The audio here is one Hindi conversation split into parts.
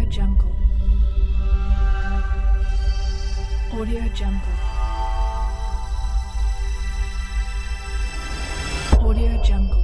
Jungle. Audio Jungle. Audio Jungle.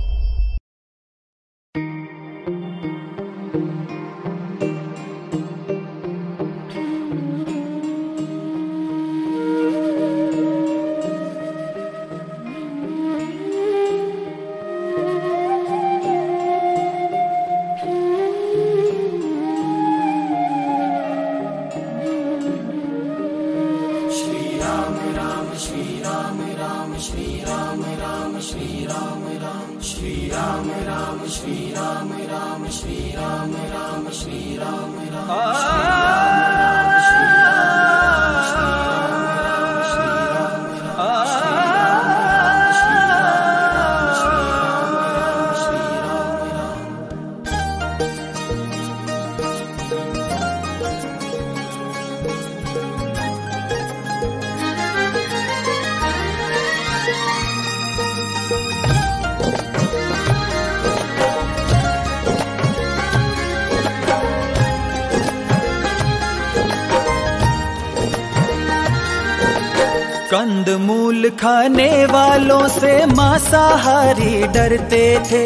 कंदमूल खाने वालों से मांसाहारी डरते थे।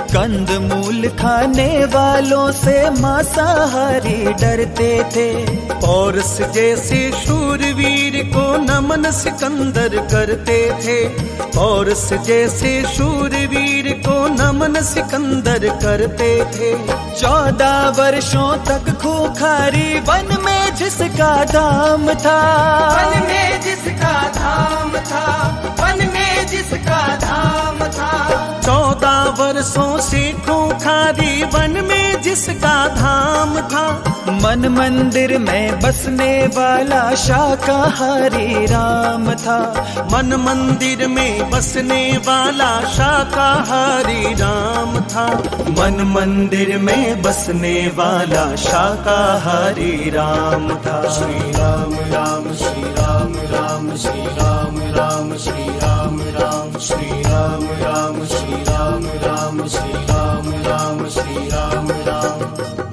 कंदमूल खाने वालों से मांसाहारी डरते थे। पौरस जैसे शूरवीर को नमन सिकंदर करते थे। पौरस जैसे शूरवीर को नमन सिकंदर करते थे। 14 वर्षों तक खूंखारी वन में जिसका धाम था। वन में जिसका धाम था। वन में जिसका धाम था। 14 वर्षों से खूंखारी वन में जिसका धाम था। मन मंदिर में बसने वाला शाकाहारी राम था। मन मंदिर में बसने वाला शाकाहारी राम था। मन मंदिर में बसने वाला शाकाहारी राम था। श्री राम राम श्री राम राम श्री राम राम श्री राम राम श्री राम राम श्री राम राम श्री राम राम श्री राम राम।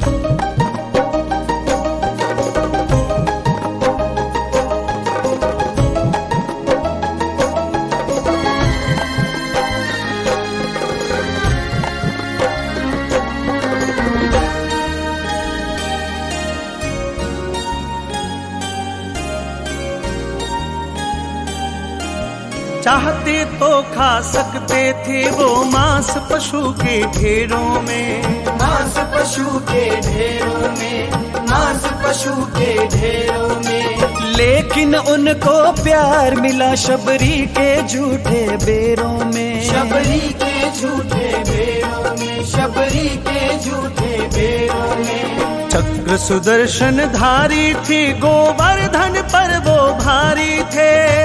चाहते तो खा सकते थे वो मांस पशु के ढेरों में। मांस पशु के ढेरों में। मांस पशु के ढेरों में। लेकिन उनको प्यार मिला शबरी के झूठे बेरों में। शबरी के झूठे बेरों में। शबरी के झूठे बेरों में। चक्र सुदर्शन धारी थी गोवर्धन पर वो भारी थे।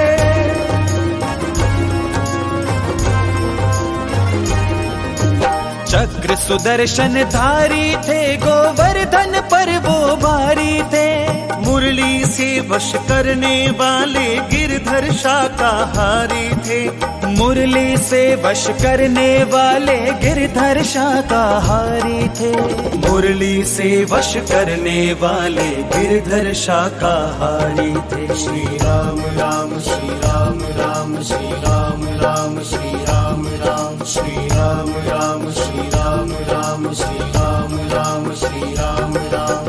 चक्र सुदर्शन धारी थे गोवर्धन पर वो भारी थे। मुरली से वश करने वाले गिरधर शाकाहारी थे। मुरली से वश करने वाले गिरधर शाकाहारी थे। मुरली से वश करने वाले गिरधर शाकाहारी थे। श्री राम राम श्री राम राम श्री राम राम श्री राम राम श्री राम राम श्री राम राम श्री राम राम श्री राम राम।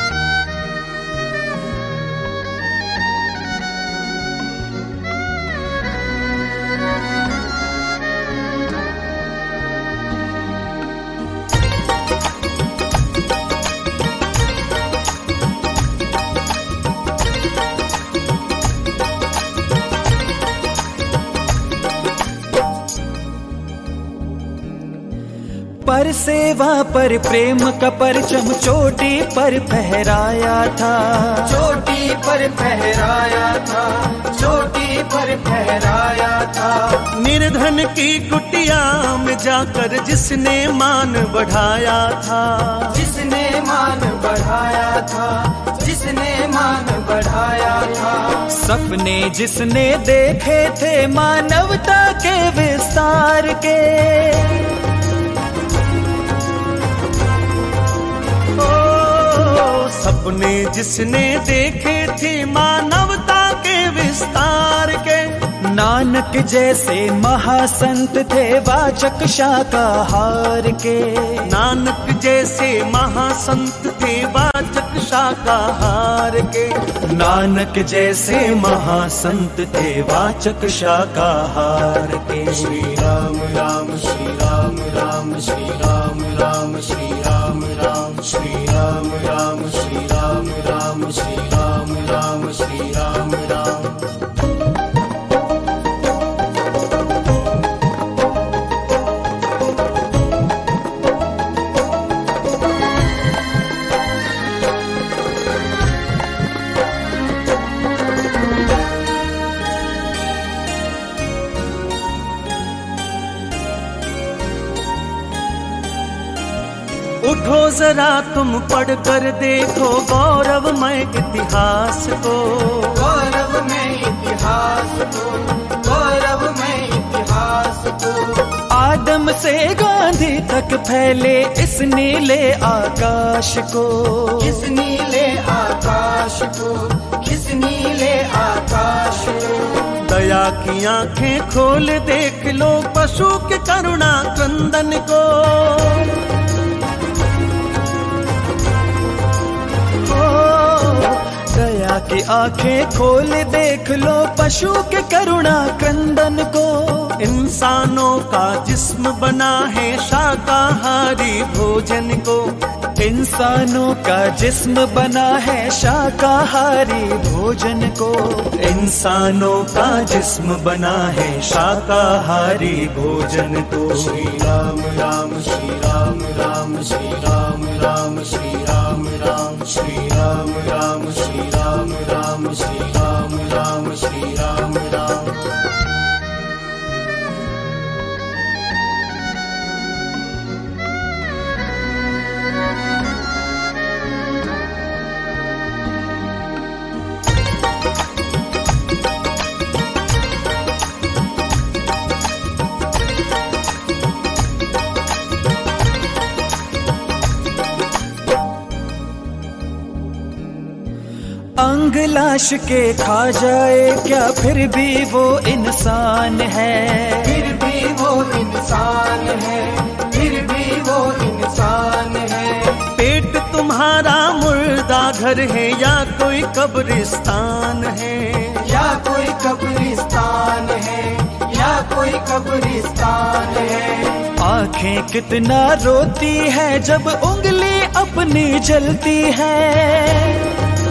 पर सेवा पर प्रेम का परचम चोटी पर फहराया था। चोटी पर फहराया था। चोटी पर फहराया था। निर्धन की कुटिया में जाकर जिसने मान बढ़ाया था। जिसने मान बढ़ाया था। जिसने मान बढ़ाया था। सपने जिसने देखे थे मानवता के विस्तार के। सपने जिसने देखे थे मानवता के विस्तार के, नानक जैसे महासंत थे वाचक शाकाहार के। नानक जैसे महासंत थे वाचक शाकाहार के। नानक जैसे महासंत थे वाचक शाकाहार के। श्री राम राम श्री राम राम श्री राम राम श्री राम राम श्री राम राम श्री राम राम श्री राम राम श्री राम राम। उठो जरा तुम पढ़ कर देखो गौरवमय इतिहास को। गौरवमय इतिहास को, गौरवमय इतिहास को। आदम से गांधी तक फैले इस नीले आकाश को। इस नीले आकाश को, इस नीले आकाश को। दया की आंखें खोल देख लो पशु के करुणा क्रंदन को। दया की आंखें खोल देख लो पशु के करुणा क्रंदन को। इंसानों का जिस्म बना है शाकाहारी भोजन को। इंसानों का जिस्म बना है शाकाहारी भोजन को। इंसानों का जिस्म बना है शाकाहारी भोजन को। श्री राम राम श्री राम राम श्री राम राम श्री राम राम श्री राम राम श्री राम राम श्री राम राम श्री राम राम। अंग लाश के खा जाए क्या फिर भी वो इंसान है। फिर भी वो इंसान है, फिर भी वो इंसान है। पेट तुम्हारा मुर्दा घर है या कोई कब्रिस्तान है। या कोई कब्रिस्तान है, या कोई कब्रिस्तान है। आंखें कितना रोती है जब उंगली अपनी जलती है।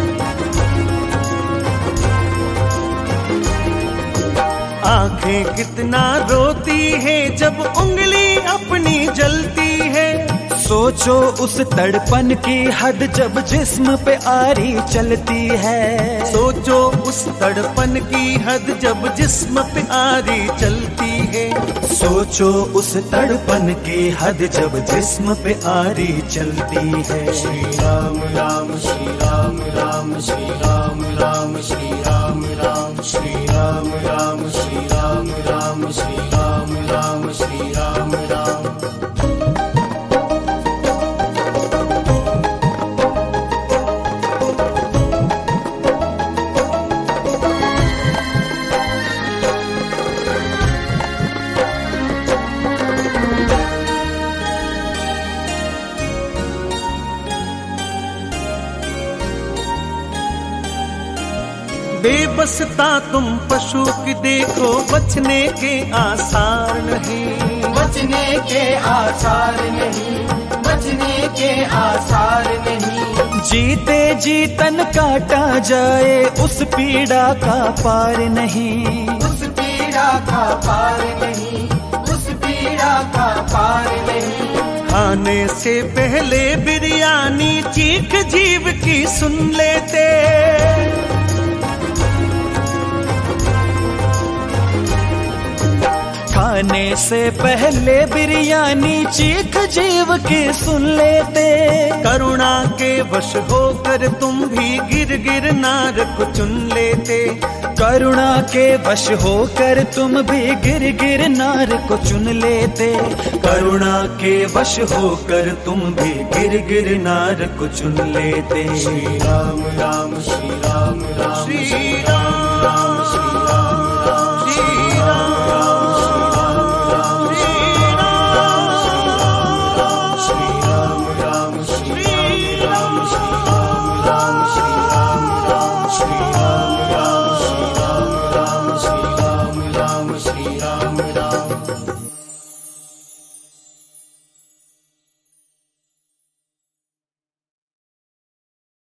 आंखें कितना रोती है जब उंगली अपनी जलती है। सोचो उस तड़पन की हद जब जिस्म पे आरी चलती है। सोचो उस तड़पन की हद जब जिस्म पे आरी चलती है। सोचो उस तड़पन की हद जब जिस्म पे आरी चलती है। श्री राम राम श्री राम राम श्री राम राम श्री राम राम श्री राम राम श्री राम राम श्री राम राम श्री राम राम। बेबसता तुम पशु की देखो बचने के आसार नहीं। बचने के आसार नहीं, बचने के आसार नहीं। जीते जी तन काटा जाए उस पीड़ा का पार नहीं। उस पीड़ा का पार नहीं, उस पीड़ा का पार नहीं। खाने से पहले बिरयानी चीख जीव की सुन लेते। खाने से पहले बिरयानी चीख जीव की सुन लेते। करुणा के वश होकर तुम भी गिर गिर नार को चुन लेते। करुणा के वश होकर तुम भी गिर गिर नार को चुन लेते। करुणा के वश होकर तुम भी गिर गिर नार को चुन लेते। श्री राम राम श्री राम राम श्री राम